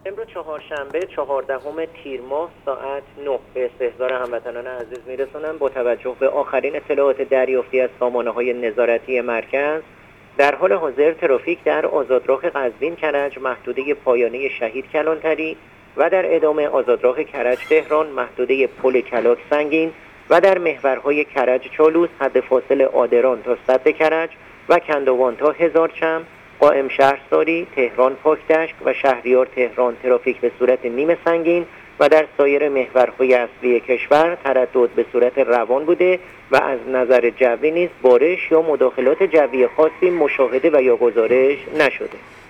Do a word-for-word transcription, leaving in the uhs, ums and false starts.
امروز چهارشنبه چهاردهم تیر ماه ساعت نه به استحضار هموطنان عزیز میرسونم. با توجه به آخرین اطلاعات دریافتی از سامانه‌های نظارتی مرکز، در حال حاضر ترافیک در آزادراه قزوین کرج محدوده پایانی شهید کلانتری و در ادامه آزادراه کرج تهران محدوده پل کلاک سنگین و در محورهای کرج چالوس حد فاصل آدران تا سد کرج و کندوان تا هزارچم، قائم شهرساری، تهران پاکدشت و شهریار تهران ترافیک به صورت نیمه سنگین و در سایر محورهای اصلی کشور تردد به صورت روان بوده و از نظر جوی نیز بارش یا مداخلات جوی خاصی مشاهده و یا گزارش نشده.